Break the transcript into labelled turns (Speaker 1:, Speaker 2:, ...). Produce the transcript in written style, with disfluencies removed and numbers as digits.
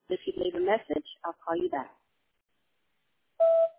Speaker 1: If you leave a message, I'll call you back.